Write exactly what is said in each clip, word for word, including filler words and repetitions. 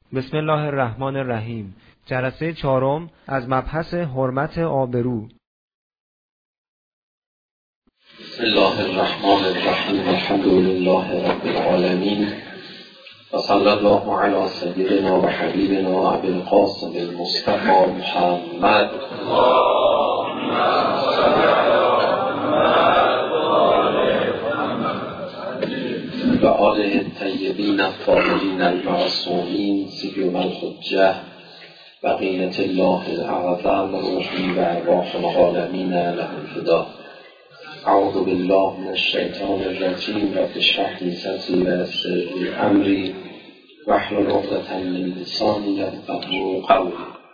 بسم الله الرحمن الرحیم. جلسه چهارم از مبحث حرمت آبرو. بسم الله الرحمن الرحیم. الحمد لله رب العالمین و صلی الله علی سیدنا و حبیبنا ابی القاسم المصطفى محمد و آله الطیبین الطاهرین المعصومین سیما الحجة بقیة الله الاعظم روحی و ارواح العالمین له الفدا. اعوذ بالله من الشیطان الرجیم. رب اشرح لي صدری و یسر لي امری واحلل عقدة من لسانی یفقهوا قولی.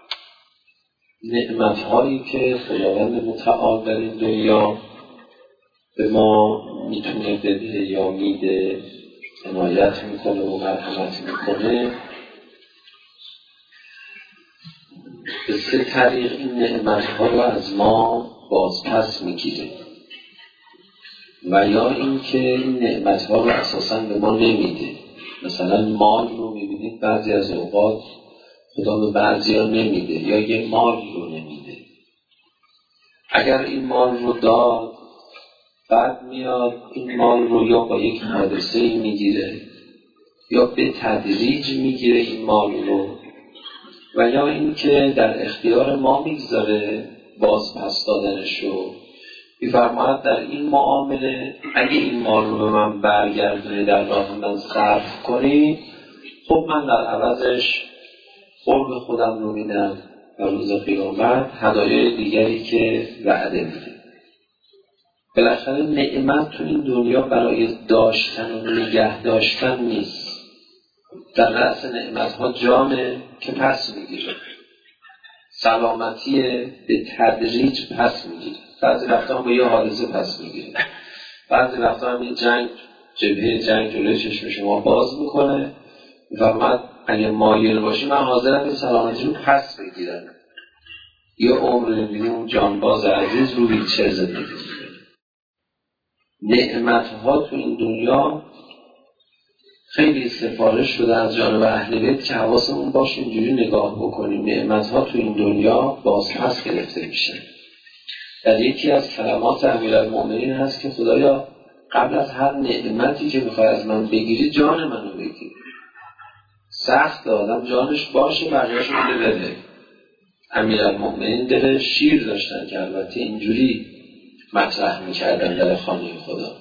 نعمت‌هایی که خداوند متعال در این دنیا به ما میتونه بده یا میده، عنایت میکنه و مرحمت میکنه، به سه طریق این نعمت‌ها رو از ما بازپس میگیره. و یا اینکه این نعمت‌ها رو اساساً به ما نمیده. مثلا مال رو میبینید بعضی از اوقات خدا به بعضی ها نمیده یا یه مال رو نمیده. اگر این مال رو داد، بعد میاد این مال رو یا با یک حادثه‌ای میگیره یا به تدریج میگیره این مال رو، و یا اینکه در اختیار ما میگذاره باز پس دادنش رو. می‌فرماید در این معامله اگه این مال رو به من برگردونه در راه من صرف کنی، خب من در عوضش قرب خودم رو میدم و روز قیامت هدایای دیگری که وعده میده. بالاخره نعمت تو این دنیا برای داشتن و نگه داشتن نیست. در رأس نعمت‌ها جانه که پس میگیره، سلامتی به تدریج پس میگیره. بعضی وقتا هم به یه حادثه پس میگیره، بعضی وقتا هم یه جنگ، جبهه جنگ جلوی چشم شما باز میکنه و من اگه مایل باشی من حاضرم این سلامتی رو پس بگیرم. یه عمر میبینی اون جانباز عزیز رو ویلچر زندگی میکنه. نعمت‌ها تو این دنیا خیلی سفارش شده از جانب اهل بیت که حواسمون باشه اینجوری نگاه بکنیم. نعمت‌ها تو این دنیا بازپس گرفته میشه. در یکی از کلمات امیرالمؤمنین هست که خدایا قبل از هر نعمتی که میخوای از من بگیری جان منو بگیر. سخت آدم جانش باشه بقیه‌شو بده بده. امیرالمؤمنین دل شیر داشتن که البته اینجوری مطرح میکردن در خانه خدا.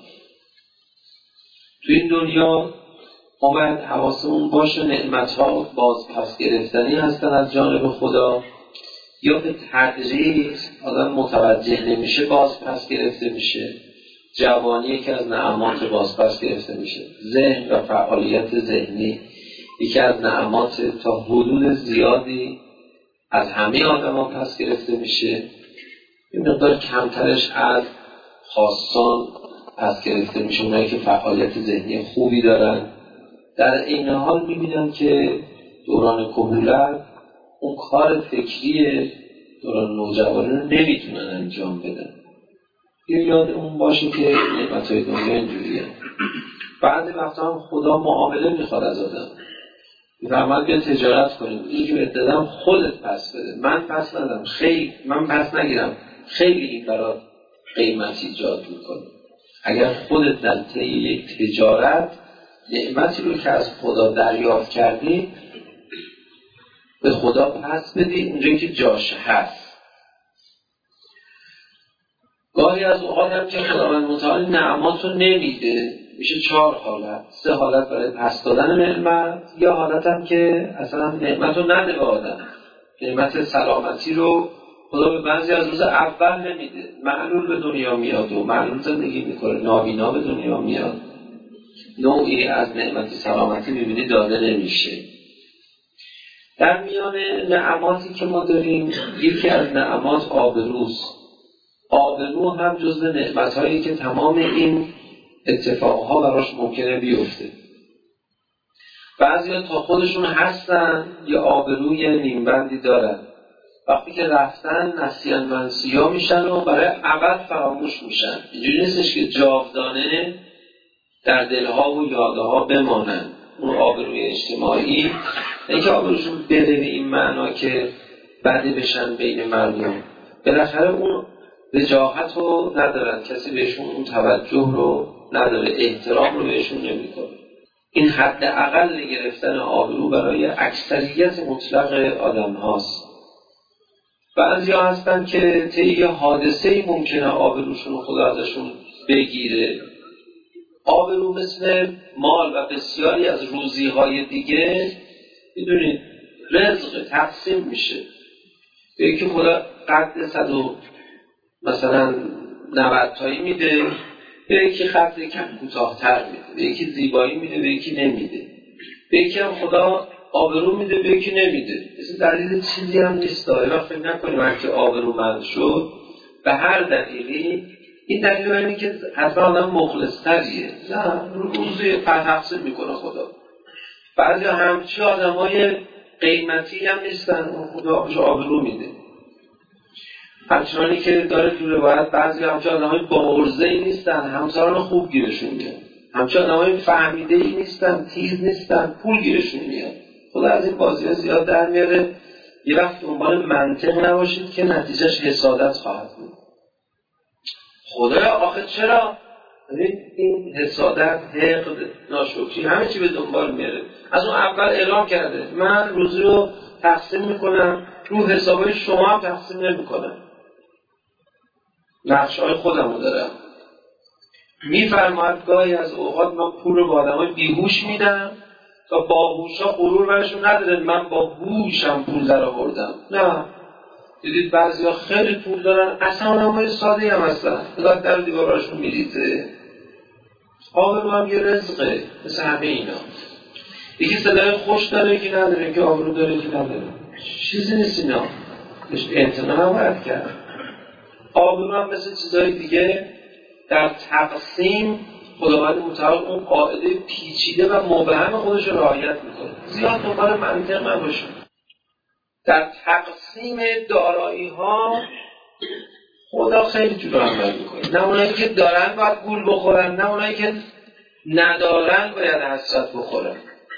تو این دنیا ما باید حواسمون باشه نعمت‌ها باز پس گرفتنی هستن از جانب خدا، یا به تدریج آدم متوجه نمیشه باز پس گرفته میشه. جوانی که از نعمات باز پس گرفته میشه. ذهن و فعالیت ذهنی یکی از نعمات تا حدود زیادی از همه آدم ها پس گرفته میشه. این مقدار کمترش از خاصان پس گرفته میشه، اونایی که فعالیت ذهنی خوبی دارن. در این حال میبینن که دوران کهولت اون کار فکری دوران نوجوانی رو نمیتونن انجام بدن. یه یاد اون باشه که نعمت‌های دنیا اینجوریه. بعضی وقتا هم خدا معامله میخواد از آدم. میفرماید بیا تجارت کنیم، این که بهت دادم خودت پس بده، من پس ندم، خیلی من پس نگیرم. خیلی این برات قیمت ایجاد میکنه. اگر خودت در طی یک تجارت نعمتی رو که از خدا دریافت کردی به خدا پس بدی اونجایی که جاش هست. گاهی از اوقات هم که خداوند متعال نعمات رو نمیده، میشه چهار حالت. سه حالت برای پس دادن نعمت، یا حالت هم که اصلا نعمت رو نده به آدم. نعمت سلامتی رو خدا به بعضی از روز اول نمیده، معلول به دنیا میاد و معلول زندگی میکنه، نابینا به دنیا میاد. نوعی از نعمت سلامتی میبینی داده نمیشه. در میان نعماتی که ما داریم یکی از نعمات آبروست. آبرو هم جزو نعمت‌هایی که تمام این اتفاقها براش ممکنه بیفته. بعضیا تا خودشون هستن یه آبروی نیمبندی دارن، وقتی که رفتن نسیان منسیا میشن و برای ابد فراموش میشن. اینجوری نیستش که جاودانه در دلها و یادها بمانن. اون آبروی اجتماعی اینکه آبروشون بره به این معنا که بده بشن بین مردم. بالاخره اون وجاهت رو ندارن، کسی بهشون اون توجه رو نداره، احترام رو بهشون نمیکنه. این حد اقل گرفتن آبرو برای اکثریت مطلق آدم هاست. بعضی ها هستن که طی یه حادثه‌ای ممکنه آبروشون رو خدا ازشون بگیره. آبرو مثل مال و بسیاری از روزی‌های دیگه میدونید رزق تقسیم میشه. به یکی خدا قد صد و مثلا نود تایی میده، به یکی قد کم کوتاه‌تر میده، به یکی زیبایی میده، به یکی نمیده، به یکی هم خدا آبرو میده، به یکی نمیده. مثل دلیل چیزی هم نیست. داره فکر نکنیم وقتی آبرومند شد به هر دلیلی این دلیل اینه که حتما آدم مخلص‌تریه. نه، روزی تقسیم میکنه خدا. بعضی همچی آدمای قیمتی هم نیستن، خدا بهش آبرو میده. همچنانی که داره تو روایت بعضی همچی آدمای با عرضه‌ای نیستن، همسران خوب گیرشون میاد. همچی آدمای فهمیده‌ای نیستن، تیز نیستن، پول گیرشون میاد. خدا از این بازی‌ها زیاد در میاره. یه وقت دنبال منطق نباشید که نتیجهش حسادت خواهد بود. خدا آخه چرا؟ این حسادت، حقد، ناشکری همه چی به دنبال میاره. از اون اول اعلام کرده من روزی رو تقسیم میکنم، رو حسابای شما هم تقسیم نمیکنم، نقشه‌های خودم رو دارم. میفرماید گاهی از اوقات من پول رو به آدمای بیهوش میدم تا باهوشا غرور برشون نداره من با هوشم پول در آوردم. نه، دیدید بعضیا خیلی پول دارن، اصلا آدمای ساده‌ای هم هستن، خدا در دیواراشون میریزه. آبرو هم یه رزقه مثل همه اینا. یکی صدای خوش داره، یکی نداره، یکی آبرو داره، یکی نداره. چیزی نیست اینا، بهش اعتنا نباید کرد. آبرو هم مثل چیزهای دیگه در تقسیم خداوند متعال اون قاعده پیچیده و مبهم خودش رو رعایت میکنه. زیاد دنبال منطق نباشه. در تقسیم دارایی ها خدا خیلی جور عمل میکنه. نه اونایی که دارن باید گول بخورن، نه اونایی که ندارن باید حسرت بخورن.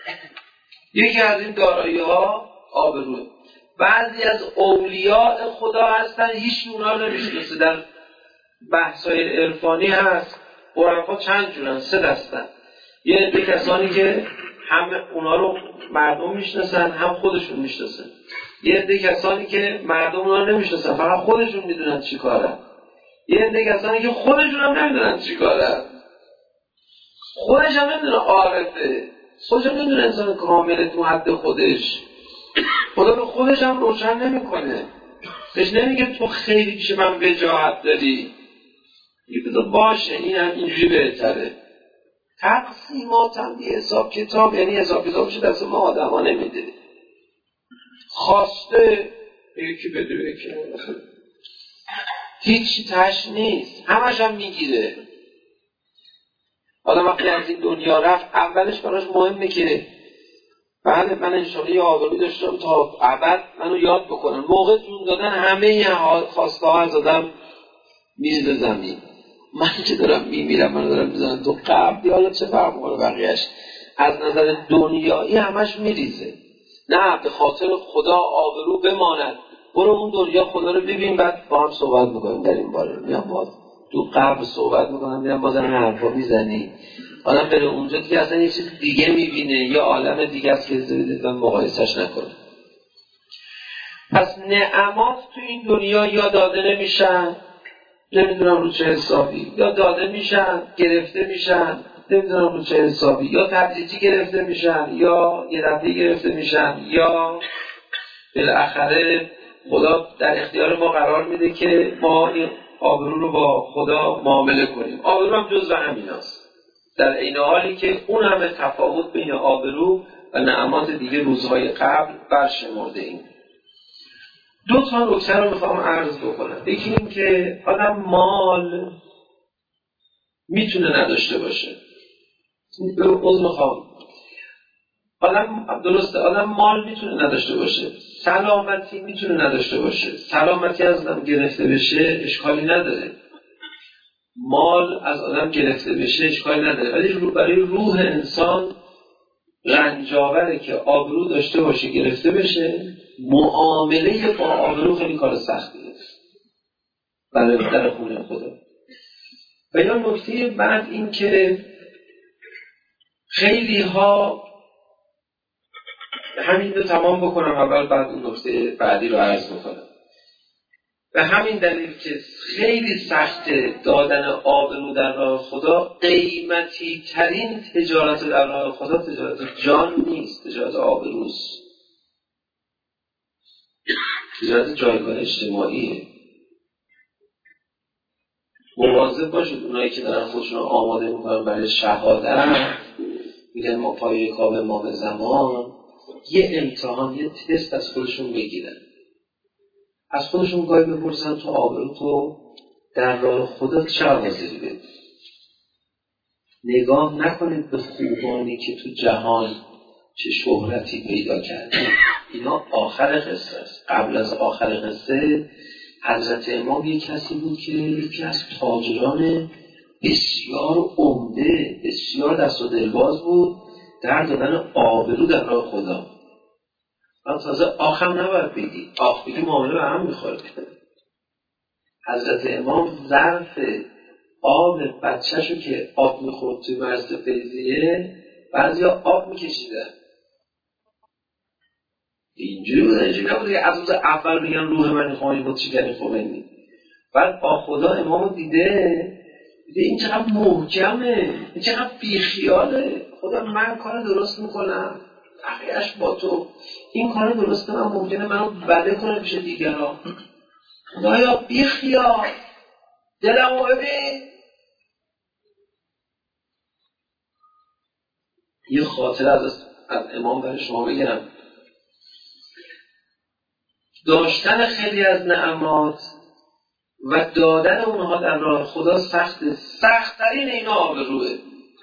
یکی از این دارایی ها آبروه. بعضی از اولیاء خدا هستن هیچ اونا نمیشناسه. در بحث‌های عرفانی هست عرفا چند جورن، سه دستن. یه عده کسانی که هم اونا رو مردم میشناسن هم خودشون میشناسن. یه عده کسانی که مردم اونا نمیشناسن فقط خودشون میدونن چی کارن. یه عده کسانی که خودشون هم نمیدونن چی کارن، خودش هم نمیدونه عارفه، خودش هم نمیدونه انسان کامله تو حد خودش. خدا به خودش هم روشن نمیکنه، بهش نمیگه تو خیلی پیش من وجاهت داری، یه بذار باشه این هم اینجوری بهتره. تقسیمات هم یه حساب کتاب، یعنی حساب کتابش دست ما آدم ها نمیده. خواسته یکی بده به یکی هیچی تش نیست، همش هم میگیره. آدم وقتی از این دنیا رفت اولش براش مهمه که بعد من انشاءالله یه آگاهی داشتم تا ابد منو یاد بکنن. موقع جون دادن همه خواسته ها از آدم میریزه زمین. من که دارم میمیرم، من دارم میزنم تو قبل، حالا چه فرق میکنه بقیه‌اش؟ از نظر دنیایی همش میریزه. نه، به خاطر خدا آبرو بماند. برو اون دنیا خدا رو ببین، بعد با هم صحبت میکنیم در این باره. میام باز تو قبل صحبت میکنم، میام باز هم حرفا میزنی. آدم بره اونجا که اصلا یه چیز دیگه میبینه، یه عالم دیگه است که زیدید من مقایسش نکنه. پس نعمات تو این دنیا یا داده نمیشن، نمیدونم رو چه حسابی، یا داده میشن گرفته میشن نمیدونم رو چه حسابی، یا تدریجی گرفته میشن یا یه دفعه گرفته میشن، یا بالاخره خدا در اختیار ما قرار میده که ما این آبرو رو با خدا معامله کنیم. آبرو هم جزء همین است، در این حالی که اون همه تفاوت بین آبرو و نعمات دیگه روزهای قبل برشمرده ایم. دو تا نکته رو میخوام عرض بکنم. یکی این که آدم مال میتونه نداشته باشه. عذر میخوام. آدم درسته، آدم مال میتونه نداشته باشه، سلامتی میتونه نداشته باشه. سلامتی از آدم گرفته بشه اشکالی نداره، مال از آدم گرفته بشه اشکالی نداره، ولی برای روح انسان رنجاوره که آبرو داشته باشه گرفته بشه. معامله با آبرو خیلی کار سختیه برای در خونه خدا. و یا نکته بعد این که خیلی ها، همین رو تمام بکنم اول بعد اون نکته بعدی رو عرض بکنم. به همین دلیل که خیلی سخت دادن آبرو در راه خدا، قیمتی ترین تجارت در راه خدا تجارت جان نیست، تجارت آبروست، تجارت جایگاه اجتماعیه. مواظب باشید اونایی که دارن خودشون رو آماده میکنن برای شهادت، میگن ما پای کاب امام زمان، یه امتحان، یه تست از خودشون بگیرن، از خودشون گاهی بپرسن تو آبرو تو در راه خدا چه حاضری بدی؟ نگاه نکنید به خوبانی که تو جهان چه شهرتی پیدا کردن، اینا آخر قصه است. قبل از آخر قصه حضرت امام یک کسی بود که یکی از تاجران بسیار عمده، بسیار دست و دلباز بود در دادن آبرو در راه خدا. و تازه آخم نباید بگی، آخ بگی معامله به هم میخوره. حضرت امام ظرف آب بچه‌شو که آب میخورد توی مرز فیضیه، بعضی ها آب میکشیدن. اینجوری بوده، اینجوری نبوده از روز اول بگن روح من خواهی بود چیکنی خوبنی. بعد با خدا امامو دیده، دیده این چقدر محکمه، این چقدر بیخیاله. خدا من کار درست میکنم، بقیه‌اش با تو. این کار درست من ممکنه منو بده کنه پیش دیگران. خدایا بیخیال، دلمو ببین. یه خاطره از, از امام برای شما بگم. داشتن خیلی از نعمات و دادن اونها در راه خدا سخته، سخت‌ترین اینا آبروئه.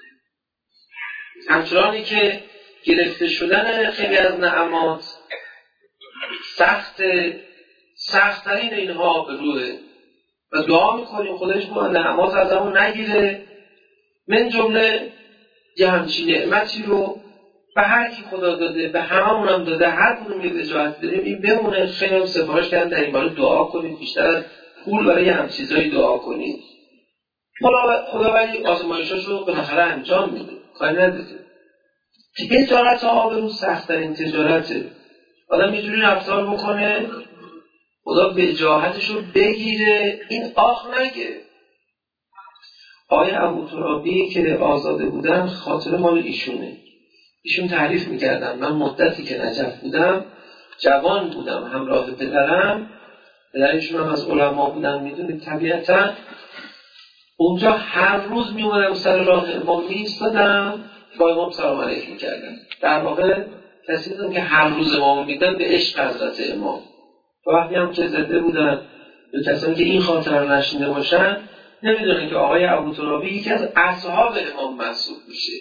همچنانی که گرفته شدن خیلی از نعمات سخت، سخت‌ترین اینها آبروئه و دعا میکنیم خودش با نعمات از همون نگیره. من جمله یه همچین نعمتی رو به هر کی خدا داده، به هممون هم داده، هر کدوم یه وجاهت داریم این بمونه. خیلی هم سفارش کردن در این باره دعا کنید، بیشتر از پول برای هم چیزایی دعا کنید. خدا ولی آزمایشاش رو بالاخره انجام میده، کاری نداره. تجارت آبرو سخت‌ترین تجارته. آدم یه جوری رفتار بکنه خدا وجاهتش رو بگیره، این آخ نگه. آقای ابوترابی که آزاده بودن خاطر مال ایشونه. ایشون تعریف میکردن من مدتی که نجف بودم، جوان بودم، همراه پدرم، پدرشون هم از علما بودن میدونید طبیعتا، اونجا هر روز میومدم سر راه امام میستادم با امام سلام علیک میکردم. در واقع کسی بودم که هر روز امام میدن به عشق حضرت امام. و وقتی هم که زده بودن یا کسانی که این خاطر رو نشینده باشن نمیدونن که آقای ابوترابی یکی از اصحاب امام محسوب میشه.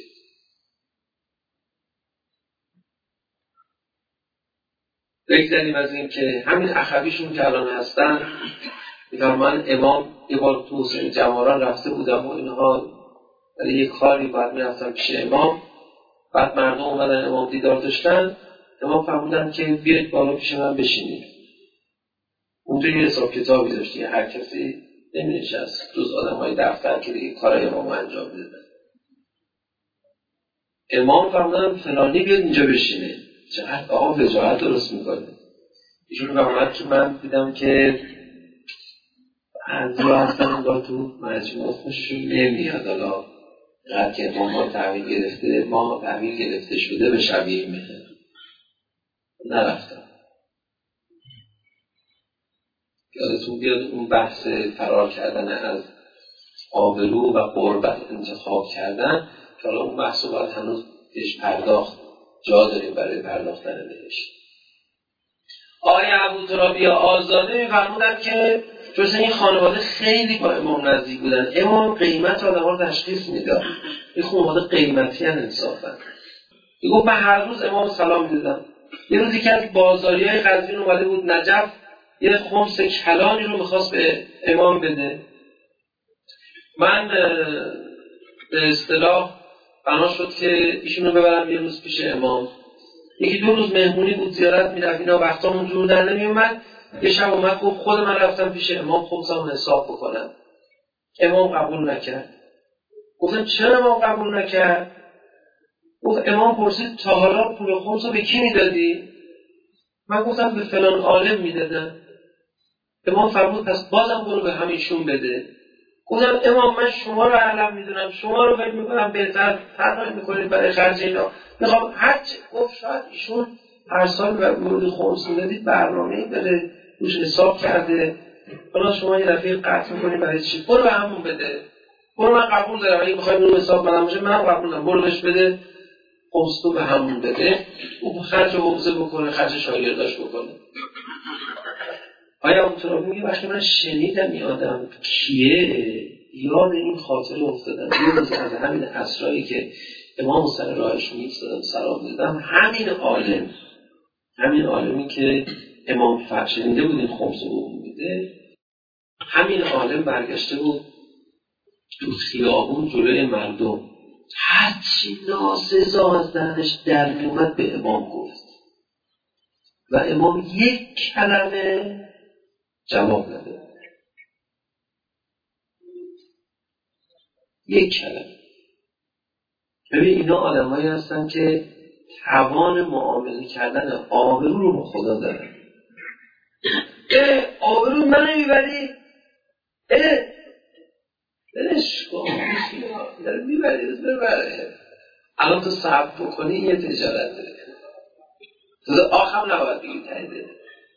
بگذاریم از این که همین اخویشون که الان هستن، میگم من امام یه بار تو حسین جماران رفته بودم و اینها برای یه کاری باید میرفتم پیش امام، بعد مردم اومدن امام دیدار داشتن، امام فرمودن که بیاید بالا پیش من بشینید. اونجا یه حساب کتابی داشتی، هر کسی نمی‌نشست جز آدم‌های دفتر که دیگه کارای امام انجام میدادن. امام فرمودن فلانی بیاد اینجا بشینه. چقدر آقا وجاهت درست میکنه. ایشون فرمود که من دیدم که بعضی‌ها هستن انگار تو مجموع اسمشون نمیاد، حالا قد که امام ما تحویل گرفته، ما تحویل گرفته شده به شبیه مهر. نرفتم. یادتون بیاد اون بحث فرار کردن از آبرو و قربت انتخاب کردن که حالا اون بحث رو باید هنوز بهش پرداخت، جا داریم برای پرداختن بهش. آقای ابوترابی آزاده می‌فرمودن که جز این خانواده خیلی با امام نزدیک بودن. امام قیمت آدم‌ها رو تشخیص میداد. این خانواده قیمتی ان انصافا. میگفت من هر روز امام سلام میدادم. یه روزی که از بازاریای قزوین اومده بود نجف، یه خمس کلانی رو میخواست به امام بده. من به اصطلاح بنا شد که ایشونو ببرم یه روز پیش امام. یکی دو روز مهمونی بود، زیارت میرفت، اینا وقتامون جور در نمیومد. یه شب اومد گفت خود من رفتم پیش امام خمسمو حساب بکنم. امام قبول نکرد. گفتم چرا امام قبول نکرد؟ گفت امام پرسید تا حالا پول خمسو به کی میدادی؟ من گفتم به فلان عالم میدادم. امام فرمود پس بازم برو به همیشون بده. گفتم امام من شما رو علم میدونم، شما رو فکر میکنم بهتر فرق میکنید برای خرج اینا، میخوام هرچی. گفت شاید ایشون هر سال ورود خمس میدادید برنامه‌ای بره روش حساب کرده، حالا شما یه دفعه قطع میکنید برای چی؟ برو به همون بده. برو من قبول دارم اگه بخواید اون حساب بدم باشه من قبول دارم، برو بهش بده خمس تو به همون بده، او خرج حوزه بکنه، خرج شاگرداش بکنه. آیا اونطور میگه وقتی من شنیدم این آدم کیه یاد این خاطره افتادم. یه روز از همین اسرایی که امام سر راهش می‌ایستادم سلام دادم، همین عالم همین عالمی که امام فرق شنیده بود این خمس رو میده، همین عالم برگشته بود تو خیابون جلوی مردم هرچی ناسزا از دهنش در میومد به امام گفت و امام یک کلمه جواب نده. یک کلمه. ببین اینا آدمایی هستن که توان معامله کردن آبرو رو با خدا دارن. اه آبرو منو میبری؟ اه بلش کن داره میبری بز ببره. الان تو صبر بکنی یه تجارت داره تو آخم نباید بگی تایده.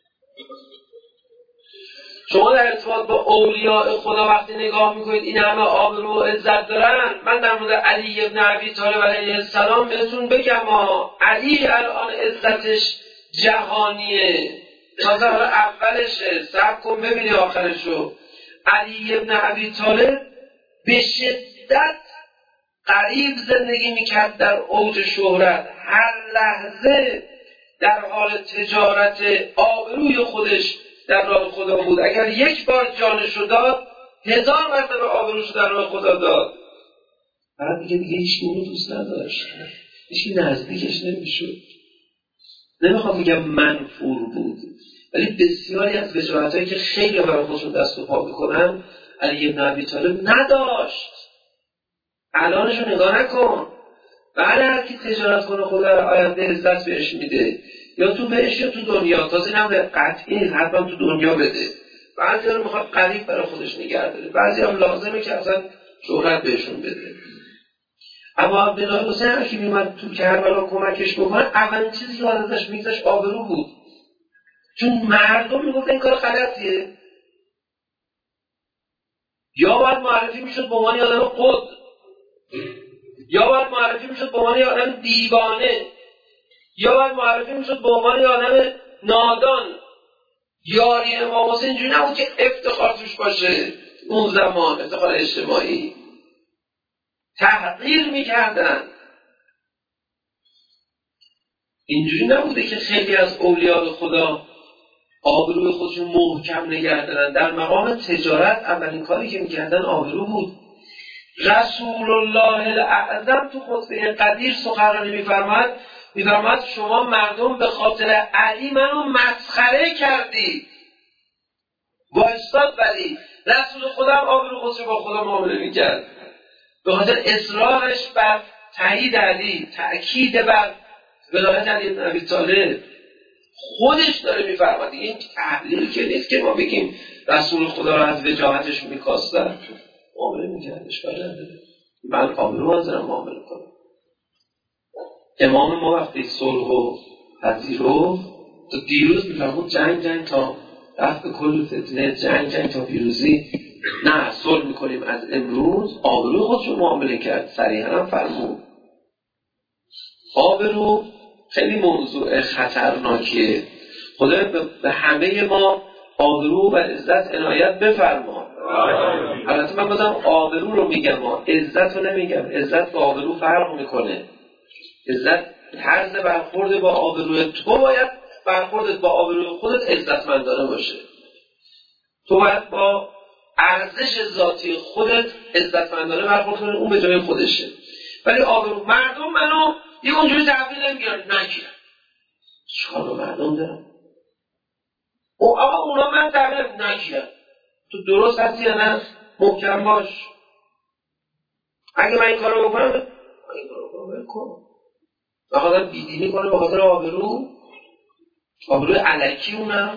شما در ارتباط با اولیاء خدا وقتی نگاه میکنید این همه آبرو و عزت دارن. من در مورد علی ابن ابی طالب علیه السلام بهتون بگم ها، علی الان عزتش جهانیه، تازه حالا اولشه، صبر کن ببینی آخرشو. علی ابن ابی طالب به شدت قریب زندگی میکرد در اوج شهرت، هر لحظه در حال تجارت آبروی خودش در راه خدا بود. اگر یک بار جانشو داد هزار مرتبه آبروشو در راه خدا داد. بعد دیگه دیگه هیچ اونو دوست نداشت، هیچ نزدیکش نمیشد. نمیخوام بگم منفور بود، ولی بسیاری از وجاهتایی که خیلی برای خودشون دست و پا میکنن علی ابن ابی طالب نداشت. الانشو نگاه نکن. بعد هر کی تجارت کنه خدا آینده عزت بهش میده، یا تو بهش یا تو دنیا. تازه اینم به قطعی نیست حتما تو دنیا بده. بعضی ها رو میخواد قریب برای خودش نگه داره، بعضی هم لازمه که اصلا شهرت بهشون بده. اما عبدالله حسین هم که میومد تو کربلا کمکش بکنه، اولین چیزی که ازش میگذشت آبرو بود، چون مردم میگفت این کار غلطیه. یا باید معرفی میشد به عنوان آدم خود، یا باید معرفی میشد به عنوان آدم دیوانه، یا باید معرفی میشد به عنوان آدم نادان. یاری امام حسین اینجوری نبود که افتخار توش باشه. اون زمان افتخار اجتماعی تحقیر میکردن. اینجوری نبوده که خیلی از اولیاء خدا آبروی خودشون محکم نگه دارن. در مقام تجارت اولین کاری که میکردن آبرو بود. رسول الله الاعظم تو خطبه قدیر سخنرانی میفرماد میفرماد شما مردم به خاطر علی منو مسخره کردی. وایستاد ولی رسول خدا هم آبرو خودش با خدا معامله میکرد به خاطر اصرارش بر تایید علی، تأکید بر ولایت علی بن ابی طالب. خودش داره میفرماد. این تحلیل که نیست که ما بگیم رسول خدا رو از وجاهتش میکاستن، معامله میکردش بلده. من آبرو حاضرم معامله کنم. امام ما وقتی صلح و پذیرفت تا دیروز میفرمود جنگ جنگ تا رفت به کل فتنه، جنگ جنگ تا پیروزی. نه صلح میکنیم از امروز. آبرو خودش رو معامله کرد، صریحا هم فرمود. آبرو خیلی موضوع خطرناکیه. خدا به همه ما آبرو و عزت عنایت بفرما. البته من بازم آبرو رو میگم، عزت رو نمیگم. عزت با آبرو فرق میکنه. عزت طرز برخورد با آبروی تو باید برخوردت با آبروی خودت عزتمندانه باشه. تو باید با ارزش ذاتی خودت عزتمندانه برخورد کنی، اون به جای خودشه. ولی آبرو مردم منو یه اونجوری تحویل نمیگیرن، نگیرن. چیکار به مردم دارم؟ او آقا اونا من تحویل نگیرن. تو درست هستی یا نه؟ محکم باش. اگه من این کارو بکنم، من این کارو بکنم بکنم. بخاطر بیدینی کنه، بخاطر آبرو، آبروی الکی اونم.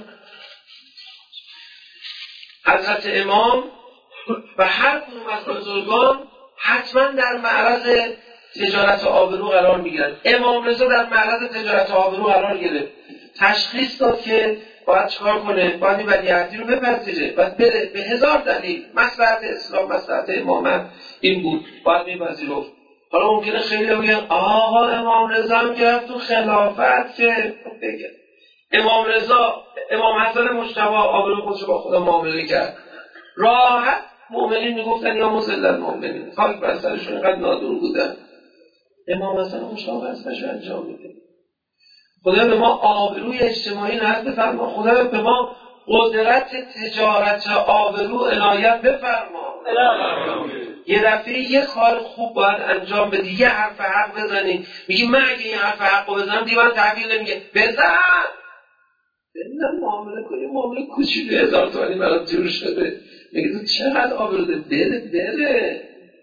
حضرت امام و هر کدوم از بزرگان حتما در معرض تجارت آبرو قرار میگیرن. امام رضا در معرض تجارت آبرو قرار گرفت، تشخیص داد که باید چکار کنه، باید این ولیعهدی رو بپذیره، باید بره به هزار دلیل، مصلحت اسلام، مصلحت امامت این بود، باید میپذیرفت. حالا ممکنه خیلی بگن آقا امام رضا هم گرفت تو خلافت که بگه امام رضا، امام حسن مجتبی آبرو خودش با خدا معامله کرد، راحت مؤمنین میگفتن یا مذل المؤمنین، خاک بر سرشون اینقدر نادون بودن. امام حسن مجتبی وظیفه‌اش رو انجام میده. خدا به ما آبروی اجتماعی نصب بفرما، خدا به ما قدرت تجارت آبرو عنایت بفرما. یه دفعه یه کار خوب باید انجام بدی، یه حرف حق بزنی، میگی من اگه این حرف حق بزنم دیوان تحویل نمیگه، بزن بزن معامله کنی، معامله کوچیک هزار تومانی برات جور شده، میگه تو چقدر آبرو ده، بره بره.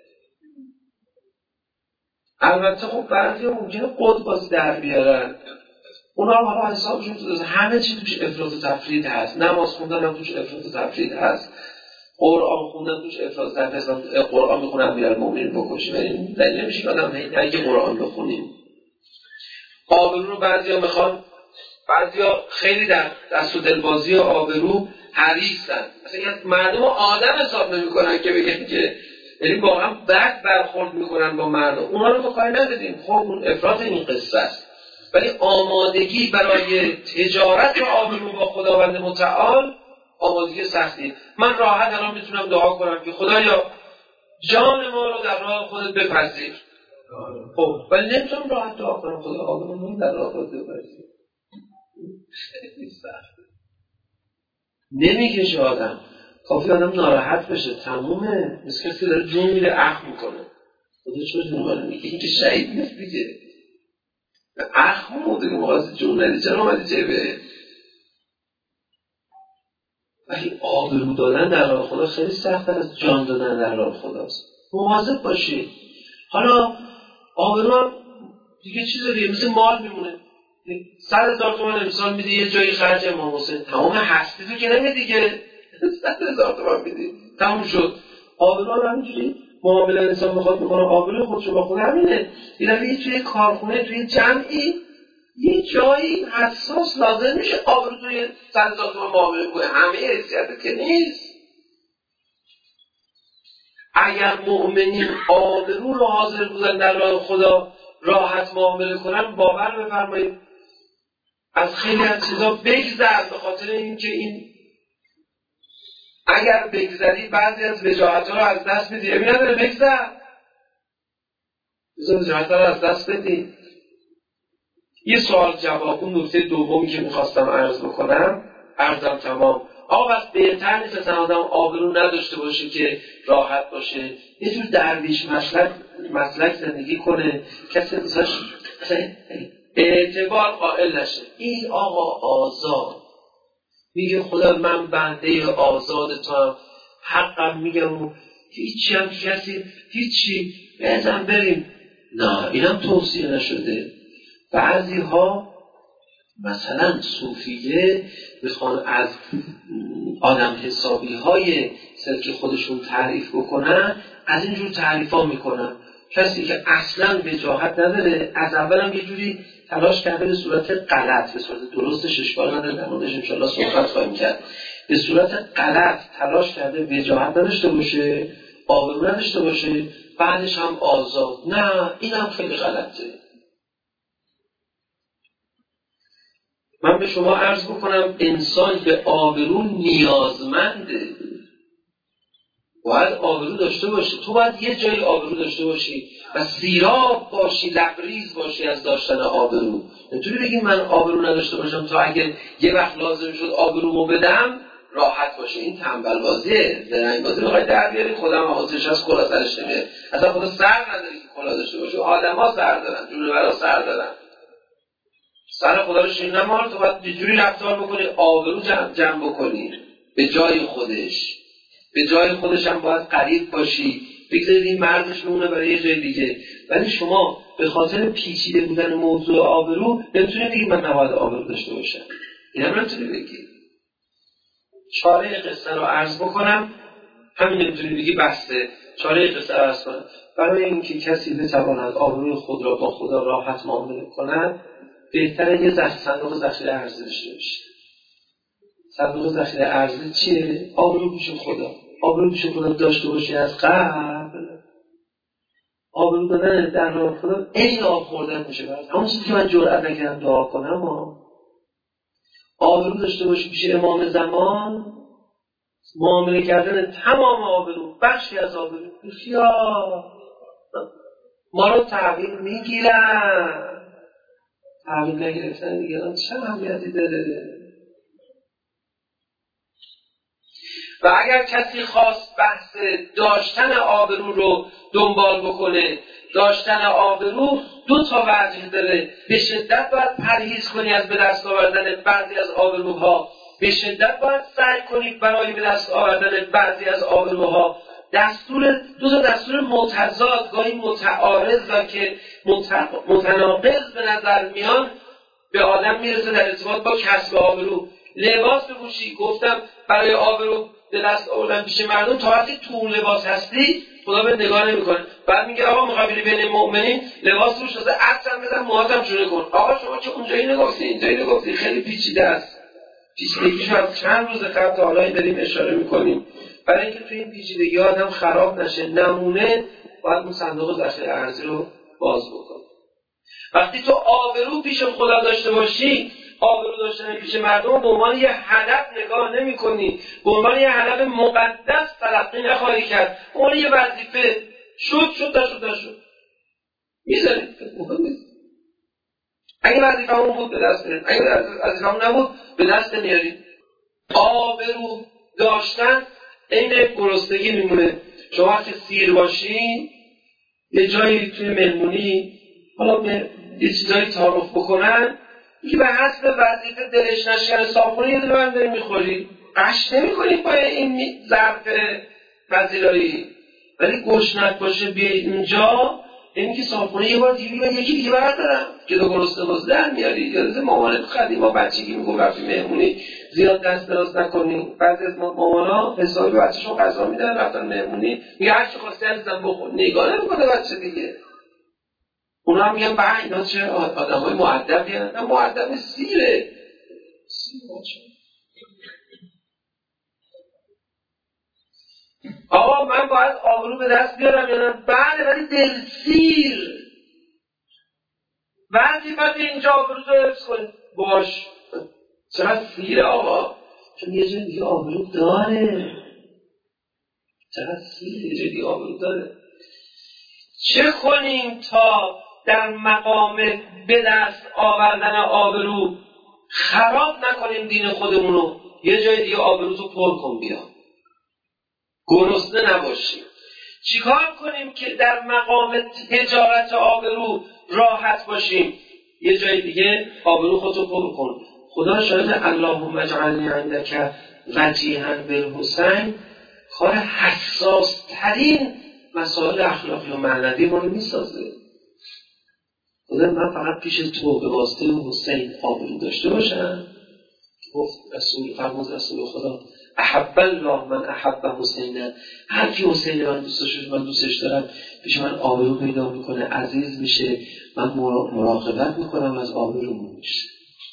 البته خب بعضی ممکنه قد بازی در بیارن، اونا هم حالا حسابشون تو دست، همه چی توش افراط و تفرید هست، نماز خوندن هم توش افراط و تفرید هست، قرآن خوندن توش افراط و تفرید هست. قرآن بخونم بیار مومنین بکشیم، ولی دلیل نمیشه آدم اگه قرآن بخونیم. آبرو رو بعضیا میخوان، بعضیا خیلی در دست و دلبازی آبرو حریصن، مثلا مردم آدم حساب نمیکنن که بگن که یعنی واقعا بد برخورد میکنن با مردم، اونا رو بخوای ندادیم. خب اون افراط این قصه است، ولی آمادگی برای تجارت آبرو با خداوند متعال آمادگی سختی. من راحت الان میتونم دعا کنم که خدایا جان ما رو در راه خودت بپذیر، خب ولی نمیتونم راحت دعا کنم خدا آبرو ما رو در راه خودت بپذیر. خیلی سخته، نمیکشه آدم، کافی آدم ناراحت بشه تمومه، مثل کسی داره جون میره اخم میکنه. خدا چرا جون منو میگه؟ این که شهید نیست دیگه، اخم موده که مقاصد جون ندی، چرا اومدی جبه؟ ولی آبرو دادن در راه خدا خیلی سخت‌تر از جان دادن در راه خداست. مواظب باشید. حالا آبرو هم دیگه چیز دیگه مثل مال میمونه. صد هزار تومان امسال میدی یه جایی خرج امام حسین، تمام هستی تو که نمیدی که صد هزار تومان میدی تموم شد. آبرو هم همینجوری معامله انسان بخواد میکنه، آبرو خودشو با خود همینه. یه دفعه توی کارخونه، توی جمعی، یه جایی حساس لازم میشه آبرو توی صد هزار تومان معامله کنه، همه حیثیت که نیست. اگر مؤمنین آبرو رو حاضر بودن در راه خدا راحت معامله کنن، باور بفرمایید از خیلی از چیزا بگذر، به خاطر اینکه این اگر بگذری بعضی از وجاهت‌ها رو از دست بدی. ابی نداره بگذر، بذار وجاهت‌ها رو از دست بدی. یه سوال جواب، اون نکته دومی که میخواستم عرض بکنم، عرضم تمام. آقا بس بهتر نیست اصلا آدم آبرو نداشته باشه که راحت باشه، یه جور درویش مسلک مسلک زندگی کنه، کسی ازش اعتبار قائل نشه. این آقا آزاد میگه خدا من بنده آزاد تو هم، حقم میگم و هیچی هم کسی هیچی بزن بریم. نه اینم توصیه نشده. بعضی ها مثلا صوفیه میخوان از آدم حسابی های سلک خودشون تعریف بکنن، از اینجور تعریف ها میکنن. کسی که اصلا وجاهت نداره، از اول هم یه جوری تلاش کرده به صورت غلط، به صورت درستش اشکال نداره، در موردش انشاءالله صحبت خواهیم کرد، به صورت غلط تلاش کرده وجاهت نداشته باشه، آبرو نداشته باشه، بعدش هم آزاد. نه این هم خیلی غلطه. من به شما عرض بکنم انسان به آبرو نیازمنده، باید آبرو داشته باشی. تو باید یه جایی آبرو داشته باشی و سیراب باشی، لبریز باشی از داشتن آبرو. نمیتونی بگی من آبرو نداشته باشم تا اگه یه وقت لازم شد آبرومو بدم راحت باشه. این تنبل بازیه، زرنگ بازی میخوای در بیاری، خودم حواسش از کلا سرش نمیاد. اصلا خدا سر نداری که کلا داشته باشه. آدما سر دارن، جونورا سر دارن. سر خدا رو شیرین نمار، تو باید یه جوری رفتار بکنی آبرو جمع, جمع بکنی به جای خودش. به جای خودش هم باید قریب باشی، بگذارید این مرزش بمونه برای یه جای دیگه. ولی شما به خاطر پیچیده بودن موضوع آبرو نمیتونی بگی من نباید آبرو داشته باشم. این هم نمیتونی بگی. چاره قصه رو عرض بکنم، همین نمیتونی بگی بسته. چاره قصه رو عرض کنم. برای اینکه کسی بتواند آبروی خود را با خدا راحت معامله کند، بهتره یه ذخیره صندوق ذخیره ارزی داشته باشه. صندوق ذخیره ارزی چیه؟ آبرو پیش خدا. آبرو پیش خدا داشته باشی از قبل. آبرو دادن در راه خدا این آب خوردن میشه برد. همون چیزی که من جرئت نکردم دعا کنم ها. آبرو داشته باشی پیش امام زمان، معامله کردن تمام آبرو، بخشی از آبرو بسیار ما رو تحویل میگیرن. تحویل نگرفتن دیگران چه اهمیتی داره؟ و اگر کسی خواست بحث داشتن آبرو رو دنبال بکنه، داشتن آبرو دو تا وجه داره. به شدت باید پرهیز کنی از به دست آوردن بعضی از آبروها، به شدت باید سعی کنی برای به دست آوردن بعضی از آبروها. دستور دو تا دستور متضاد، گاهی متعارض و که متناقض به نظر میان به آدم میرسه در ارتباط با کسب آبرو. لباس بپوشی، گفتم برای آبرو به دست آوردن پیش مردم، تا وقتی تو لباس هستی خدا به نگاه نمیکنه. بعد میگه آقا مقابل بین مؤمنین لباس روش شده، عطر بزن، موهاتم شونه کن. آقا شما چه اونجایی نگفتی اینجایی نگفتی؟ خیلی پیچیده است. پیچیدگیش از چند روز قبل تا حالا داریم اشاره میکنیم. برای اینکه توی این پیچیدگی آدم خراب نشه، نمونه باید اون صندوق ذخیره ارزی رو باز بکنه. وقتی تو آبرو پیش خدا داشته باشی، آبرو داشتن پیش مردم به عنوان یه هدف نگاه نمی کنی، به عنوان یه هدف مقدس تلقی نخواهی کرد، به عنوان یه وظیفه شد شد نشد نشد میذارید. اگه وظیفه همون بود به دست میارید، اگه وظیفه همون نبود به دست نمیارید. آبرو داشتن این گرسنگی میمونه. شما وقتی سیر باشی یه جایی توی مهمونی، حالا به یه چیزایی تعارف بکنن، که به حسب وظیفه دلش نشکنه صابخونه یه دونه هم داری میخوری، قش نمی کنی با این ظرف پذیرایی. ولی گشنت باشه بیایی اینجا، اینی که صابخونه یه بار دیگه من یکی دیگه بردارم که دو گرسنه باز در میاری. یادت مامانت قدیما بچگی میگفت رفتی مهمونی زیاد دست دراز نکنی. بعضی از مامانا حسابی بچه‌شون غذا میدن رفتن مهمونی، میگه هر چی خواستی عزیزم بخور، نگاه نمیکنه بچه دیگه. اونا هم میگن با اینا چه آدم های مؤدبی هستن. نه مؤدب سیره سیر بچه. آقا من باید آبرو به دست بیارم یا نه؟ بله، ولی دل سیر. وظیفت اینجا آبرو رو حفظ کنی. باش چقدر سیره آقا، چون یه جای دیگه آبرو داره. چقدر سیره، یه جای دیگه آبرو داره. چه کنیم تا در مقام به دست آوردن آبرو خراب نکنیم دین خودمونو؟ یه جای دیگه آبرو تو پر کن بیا، گرسنه نباشیم. چیکار کنیم که در مقام تجارت آبرو راحت باشیم؟ یه جای دیگه آبرو خودتو پر کن. خدا شاید اللهم اجعلنی عندک وجیها بالحسین کار حساس ترین مسائل اخلاقی و معنوی ما رو میسازه. خدا من فقط پیش تو به واسطه حسین آبرو داشته باشم. گفت رسول فرمود رسول خدا احب الله من احب حسین، هر کی حسین من دوستش من دوستش دارم پیش من آبرو پیدا میکنه، عزیز میشه، من مراقبت میکنم از آبروش.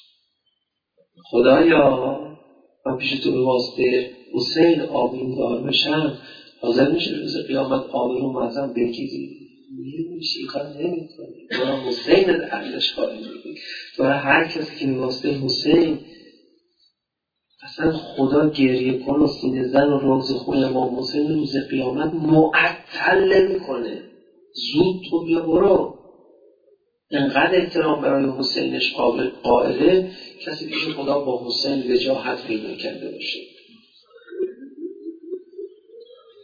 خدایا من پیش تو به واسطه حسین آبرو دار بشم، حاضر میشه روز قیامت آبرو ازم بگیری؟ نمیشه، این کار نمی کنی. برای حسین ارزش قائل میکنی. برای هر کسی که به واسطه حسین اصلا خدا گریه کن و سینه زن و روز خون امام حسین روز قیامت معطل نمی کنه. زود تو بیا برو. انقدر احترام برای حسینش قائله کسی پیش خدا با حسین وجاهت پیدا کرده باشه.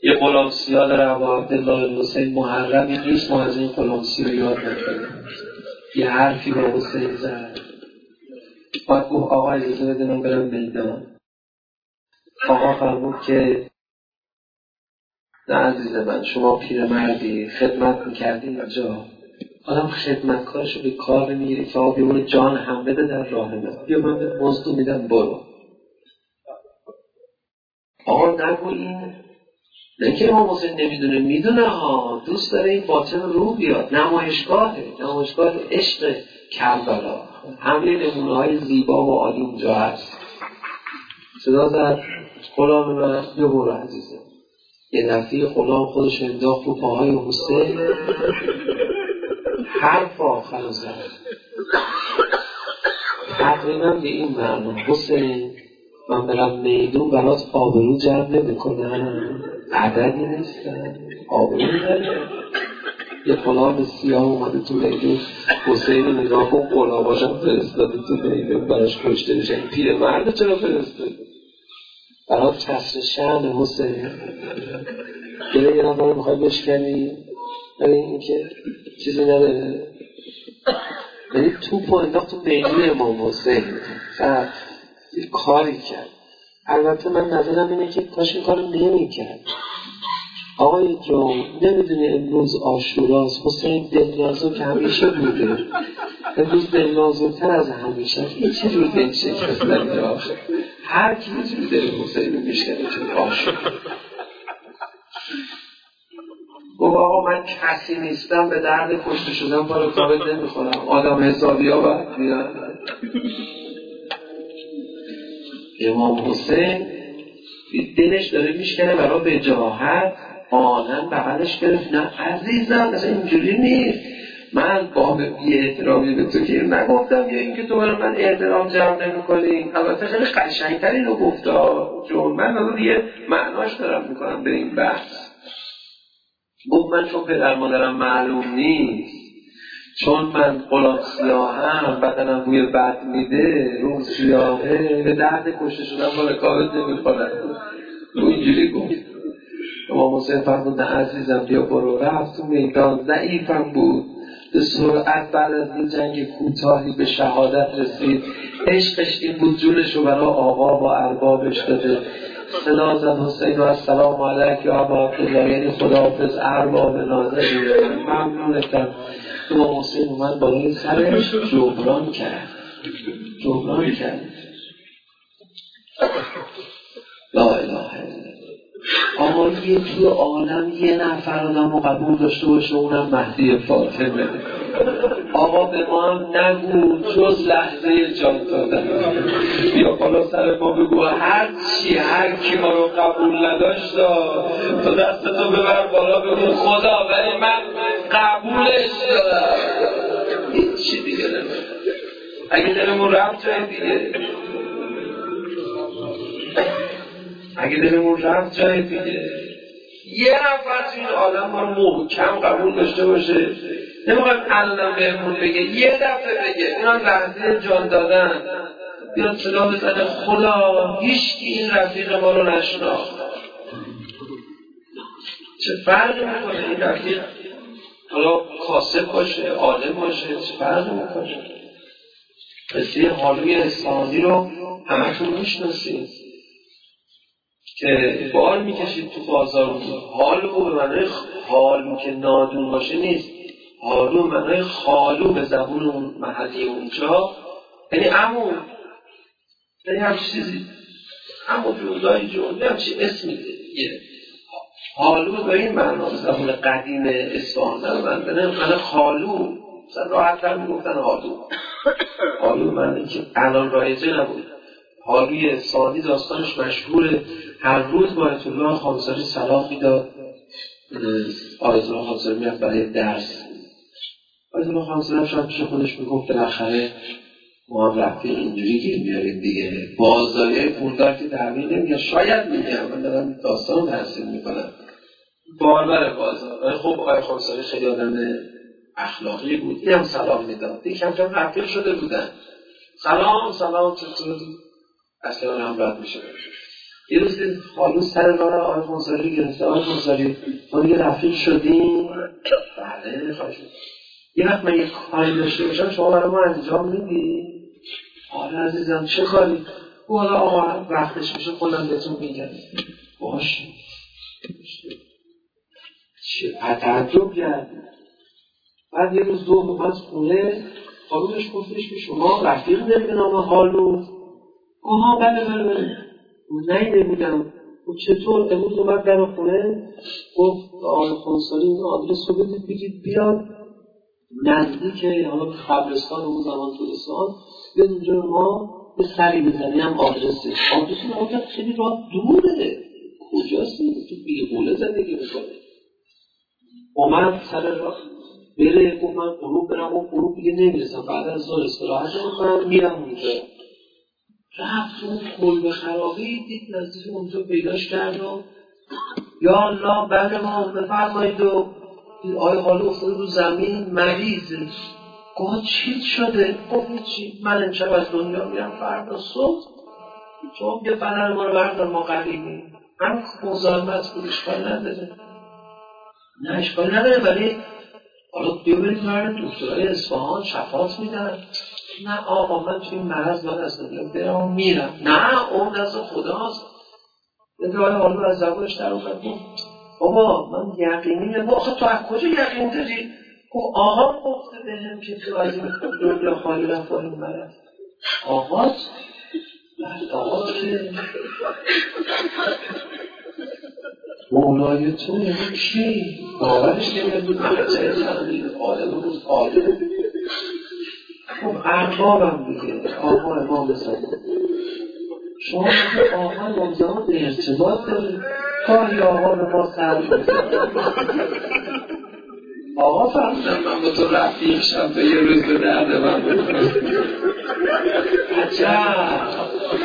یه غلامسیاه داره ابا عبدالله حسین محرمی نیست ما از این غلامسیاه یاد نکنیم. یه حرفی به حسین زد باید گفت آقا اجازه بده من برم میدان. آقا فرمود که نه عزیز من، شما پیرمردی خدمت میکردی اینجا، آدم خدمتکارشو به کار میگیره که آقا بیمون جان هم بده در راه من، بیا من به مزدو میدم برو. آقا نگو این نه که امام حسین نمیدونه، میدونه ها، دوست داره این باطن رو بیاد. نمایشگاهه، نمایشگاه عشق کربلا، همه نمونه های زیبا و عالی اونجا هست. صدا زد غلام من بیا برو عزیزم. یه دفعه غلام خودش انداخت رو پاهای حسین، حرف آخر زد تقریبا به این معنا حسین من برم میدون برات آبرو جمع نمی‌کنم، عددی نیستم، آبرو داره. یه غلام سیاه اومده تو میدون، حسین رو نگاه کن غلاماشم فرستاده تو میدون براش کشته میشه. پیر مرد چرا فرستاده؟ برات کسر شأن حسین. گره یه نفر میخوای بشکنی ببین این که چیزی نداره، یعنی توپ رو انداخت تو میدون امام حسین و یه کاری کرد. البته من نظرم اینه که کاش این کارو نمی کرد. آقای جون نمیدونی امروز عاشوراست، حسین دلنازو که همیشه بوده، امروز دلنازوتر از همیشه. این چی جور دل شکست نمیده آخه، هر کی یه جوری دل حسین رو میشکنه چون عاشور. گفت آقا من کسی نیستم، به درد کشته شدم با رکابت نمیخورم، آدم حسابی ها باید میرن. امام حسین دلش داره میشکنه برای به جراحت، آنن بغلش گرفت نه عزیزم مثلا اینجوری نیست، من با بی احترامی به تو که نگفتم یا اینکه تو من احترام جمع نمی کنی. البته خیلی قشنگتر اینو گفتا چون من الان یه معناش دارم میکنم به این بحث. گفت من چون پدر مادرم معلوم نیست، چون من غلام سیاهم، بدنم بوی بد میده، روم سیاهه، به درد کشته شدن با رکابت نمیخورد. تو اینجوری گفت. امام حسین فرمود نه عزیزم بیا برو. رفت تو میدان، ضعیفم بود، به سرعت بعد از این جنگ کوتاهی به شهادت رسید. عشقش این بود جونش رو برای آقا و اربابش داده. صدا زد حسین و السلام علیک یا ابا عبدالله، یعنی خداحافظ ارباب نازنین، ممنونتم. امام حسین اومد بالای سرش جبران کرد، جبران کرد. لا اله الا آقا یه تو عالم یه نفر آدم رو قبول داشته باشه اونم مهدی فاطمه. آقا به ما هم نگو جز لحظه جان دادن. بیا بالا سر ما بگو هر چی هر کی ما رو قبول نداشت تو دستتو ببر بالا بگو خدا ولی من قبولش دارم. این چی دیگه نمید اگه دلمون رفت جای دیگه، اگه دلمون رفت جای دیگه. یه نفر توی این آدم ما رو محکم قبول داشته باشه، نمیخوایم الان بهمون بگه، یه دفعه بگه اینا لحظه جان دادن بیاد صدا بزنه خدا هیچ کی این رفیق ما رو نشناخت. چه فرقی میکنه این رفیق حالا کاسب باشه عالم باشه، چه فرقی میکنه؟ قصه حالوی اسفحانی رو همتون میشناسید که بار میکشید تو بازار بود. حالو به معنی حالو که نادون باشه نیست، حالو به معنی خالو به زبون اون محلی اونجا، یعنی عمو، یعنی همچه چیزی عمو جون دایی جون همچه اسمی دیگه. حالو به این معنا به زبون قدیم اصفهان در من معنی خالو، مثلا راحت تر میگفتن حالو. حالو معنی که الان رایجه نبود. حالوی سادی داستانش مشهوره، هر روز با آیت الله خانساری سلام میداد. آیت الله خانساری میرفت برای درس، آیت الله خانساری هم شاید پیش خودش میگفت بالاخره ما هم رفته اینجوری گیر میاریم دیگه، بازاری پولدار که تعمیر نمیگه، شاید میگم من دارم داستان تحصیل میکنم باربر بازار. ولی خب آیت خانساری خیلی آدم اخلاقی بود، این هم سلام میداد. این کم کم غفل شده بودن، سلام سلام چطوری؟ اصلا هم رد میشه. یه روز خالو سر راه آقای خونساری گرفته، آقای خونساری ما دیگه رفیق شدیم؟ بله خواهش می‌کنم. یه وقت من یه کاری داشته باشم شما برای ما انجام میدی؟ آره عزیزم چه کاری؟ حالا آقا وقتش میشه خودم بهتون میگم. باشه چه تعجب کرد. بعد یه روز دو اومد خونه، خانومش گفتش که شما رفیق داری به نام هالو؟ آها بله بله بله. نه نمیدم. و چطور؟ امروز اومد در خونه گفت آقای خونساری این آدرس رو بدید بگید بیاد نزدیک حالا قبرستان اون زمان تورستان بیاد اونجا ما به سری بزنی. هم آدرسه آدرس رو آدرس خیلی راه دوره، کجاست این؟ تو بیغوله زندگی میکنه. اومد سر راه بره گفت من غروب برم و غروب دیگه نمیرسم، بعد از ظهر استراحت من میرم اونجا. رفت اون کلبه خرابی دید نزدیک اونجا پیداش کرد و یا الله بله ما بفرمایید و آقای حالا افتاده رو زمین مریضه. گفت چی شده؟ گفت چی؟ من امشب از دنیا میرم فردا صبح تو یه فنر ما رو بردار ما قریبیم. همین مزاحمت بود اشکال نداره. نه اشکال نداره ولی حالا دیو بریم برن دکترهای اصفهان شفاعت میدن. نه آقا من توی این مرض باید از دنیا برم و میرم. نه اون دست خداست. یه داره حالا از زبانش در اومد گفت بابا من یقینی میگم. آخه تو از کجا یقین داری؟ گفت آقا گفته بهم که تو از این دنیا خالی رفت این مرض. آقا بعد آقا که مولای تو یعنی چی؟ باورش نمیاد بود مرچه تنبیل آدم بود آدم. خب اربابم دیگه آقا امام بزنید شما که آقا امام زمان به ارتباط دارید کاری آقا به ما سر بزنید. آقا فرمودم من با تو رفیق شم تا یه روز به درد من بکنم. عجب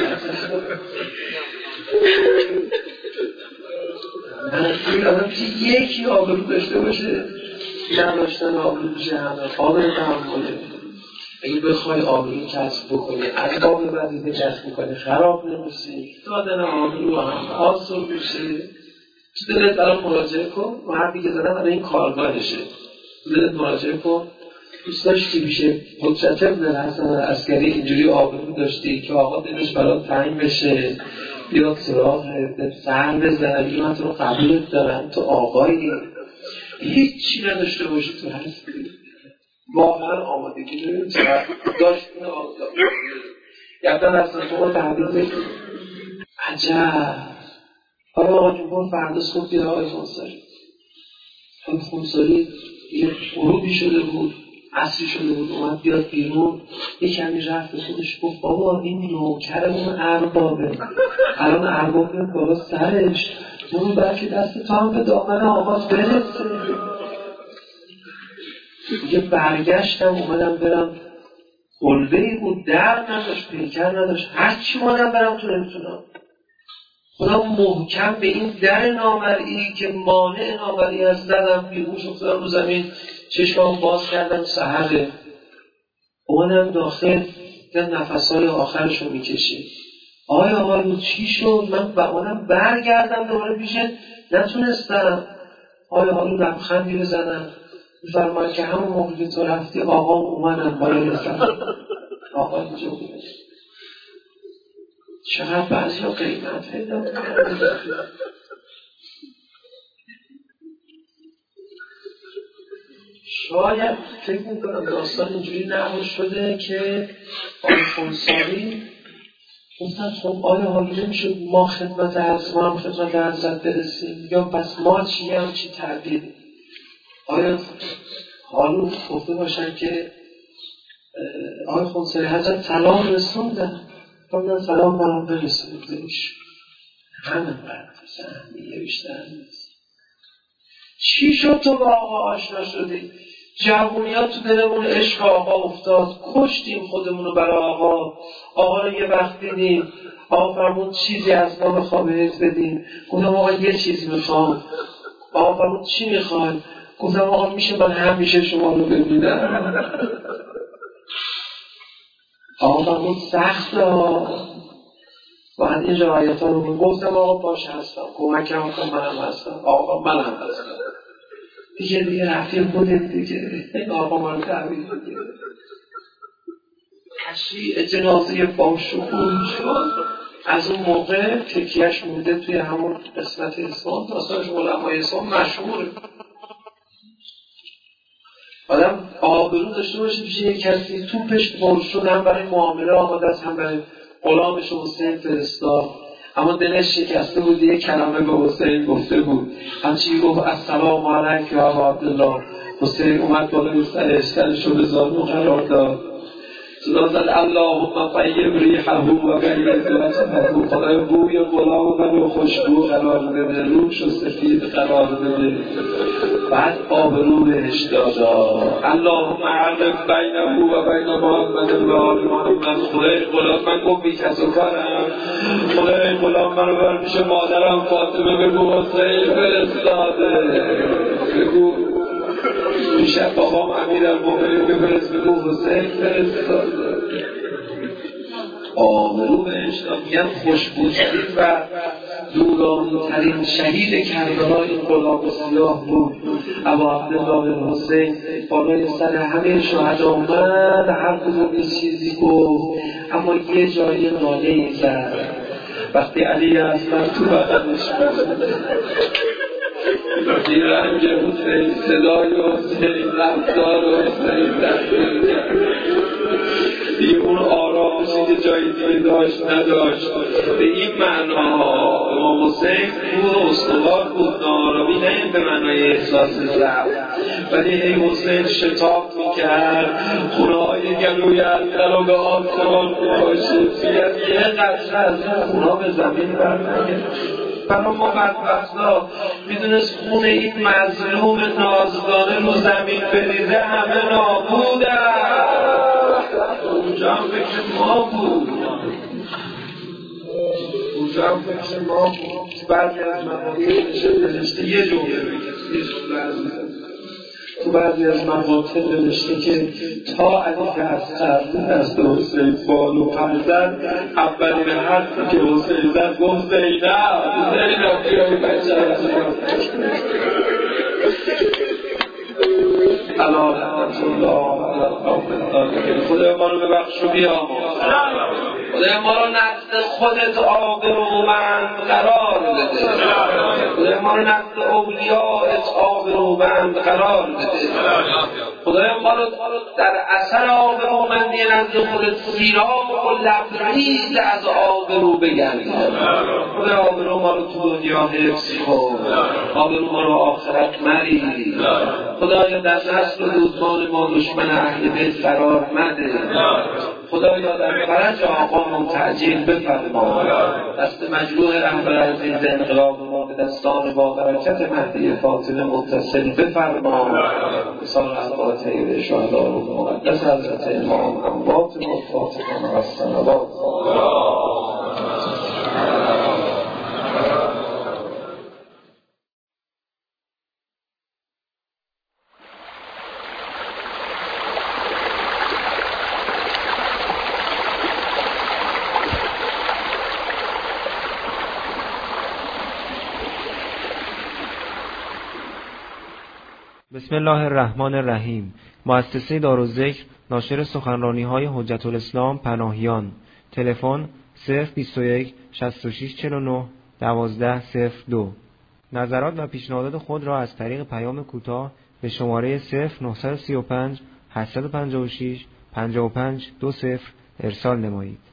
منظور آدم که یکی آبرو داشته باشه نداشتن آبرو میشه همه آبرو تحمله. اگه بخوای آبرو کسب بکنی اسباب وظیفه کسب میکنی خراب نمیشی دادن آبرو هم آسون میشه. تو دلت برام مراجعه کن و حرفی که زدم برای این کارگاهشه. تو دلت مراجعه کن دوست داشتی میشه حجت ابن حسن عسکری اینجوری آبرو داشتی که آقا دلش برات تنگ بشه بیاد سراغ سر بزنه بگه من تو رو قبولت دارم تو آقایی هیچی نداشته باشی تو هستی واقعا آمادگی داریم چرا داشت اون آماده یادن اصلا تو ما تحبیل بگیم عجب. حالا آقا جمهور فردا صبح بیاد آقای خونساری آقای خونساری یه غروبی شده بود عصری شده بود اومد بیاد بیرون یه کمی رفت خودش گفت بابا این نوکرمون اربابه الان ارباب بیاد بالا سرش اون بلکه دست تو هم به دامن آقا برسه. دیگه برگشتم اومدم برم قلبه‌ای بود در نداشت پیکر نداشت هرچی اومدم برم تو نمیتونم خودم محکم به این در نامرئی که مانع نامرئی از زدم بیهوش افتادم رو زمین چشمم باز کردم سحره اومدم داخل دیدم نفسهای آخرشو میکشه. آیا آقا چی شد؟ من اومدم برگردم دوباره پیشت نتونستم. آیا آقا لبخندی بزنم میفرماید که همون موقع که تو رفتی آقا اومدم بالا رسم آقا اینجا بود. چقدر بعضی ها قیمت پیدا کرده. شاید فکر میکنم داستان اینجوری نقل شده که آقای خونساری گفتن خب آیا حالی نمیشد ما خدمت عرض ما هم خدمت عرضت برسیم یا پس ما چی هم چی تردید آیا حالو گفته باشن که آقای خونساری حضرت سلام رسوندن گفتن سلام برام برسوندش همه برد سهمیه بیشتر نیست. چی شد تو با آقا آشنا شدی؟ جوونی ها تو دلمون عشق آقا افتاد کشتیم خودمونو برای آقا آقا رو یه وقت دیدیم آقا فرمون چیزی از ما بخواه بهت بدیم گفتم آقا یه چیزی میخوام. آقا فرمون چی میخوای؟ گفتم آقا میشه من همیشه شما رو ببینم. آقا فرمون سخت ها باید این روایت ها رو گفتم آقا باش هستم، کمک هم کن، منم هستم، آقا منم هستم دیگه دیگه رفتی خودت دیگه، آقا من تحویل دیگه تشریع جنازه با شکوه شد. از اون موقع تکیهش مونده توی همون قسمت اسلام. داستانش علمای اسلام مشهوره. آدم آبرو داشته باشه پیش یک کسی، توپش پر شد، هم برای معامله آماده است، هم برای غلامش حسین فرستاد، اما دلش شکسته بود. یک کلمه به حسین گفته بود، همچی گفت السلام علیک یا ابا عبدالله. حسین اومد بالای سرش، سرش رو به زانو قرار داد، صدا زد اللهم طیب ریحه و غیر ذاته. خدای بوی غلام منو خوشبو قرار بده، روش و سفید قرار بده. بعد آبرو بهش دادا، اللهم عرف بینه و بین محمد و آل محمد. خدای غلام من گفت بی کس و کارم، خدای غلام منو بر پیش مادرم فاطمه بگو حسین فرستاده، بگو میشه بابام امیر المؤمنین بفرست، بگو حسین فرستاده. آبرو بهش داد. میگن خوشبوترین و دورانی‌ترین شهید کربلا این غلام سیاه بود، ابا عبدالله بن حسین. بالای سر همه شهدا اومد، هر کدوم یه چیزی گفت، اما یه جایی ناله‌ای زد. وقتی علی اصغر تو بغلش بود، وقتی رنگ حسین، صدای حسین، رفتار حسین تحصیل دیگه اون آرامشی که جایی دیگه داشت نداشت. به این معنا امام حسین بود استوار بود، ناآرامی نه به معنای احساس ضعف، ولی ای حسین شتاب میکرد، خونه های گلوی اندر رو به آسمان می‌پاشید، یه قطره از اون خونه به زمین برنگشت. برای ما بدبختا میدونست خونه این مظلوم نازدانه رو زمین بریزه همه نابودن. اونجا هم فکر ما بود، اونجا هم فکر ما بود. بعضی از مقاطع نوشته یه جمله بگید، یه جمله از تو بعضی از مقاطع نوشته که تا علی اصغر دست حسین بالو پر زد، اولین حرفی که حسین زد گفت زینب، زینب بیایی بچه علا رحمت الله خدا ما رو ببخش و بیامرز، خدا ما رو نزد خودت آبرومند قرار بده، خدا ما رو نزد اولیاءت آبرومند قرار بده، خدا ما رو در اثر آبرومندی نزد خودت سیراب و لبریز از آبرو بگردید. خدا آبرو ما رو تو دنیا حفظ کن، آبرو ما رو آخرت مریز. خدایا در نسل و دوستان ما دشمن اهل بیت قرار مده. خدایا در فرج آقامون تعجیل بفرما. دست مجروح رهبر عزیز انقلاب ما به دستان با برکت مهدی فاطمه متصل بفرما. بسال احوال طیب شهداء و مقدس حضرت امام اموات و فاطمه و الصلوات. بسم الله الرحمن الرحیم. مؤسسه دارالذکر ناشر سخنرانی‌های حجت الاسلام پناهیان. تلفن صفر بیست و یک شصت و شش چهل و نه دوازده صفر دو. نظرات و پیشنهادات خود را از طریق پیام کوتاه به شماره صفر نه سه پنج هشت پنج شش پنج پنج دو صفر ارسال نمایید.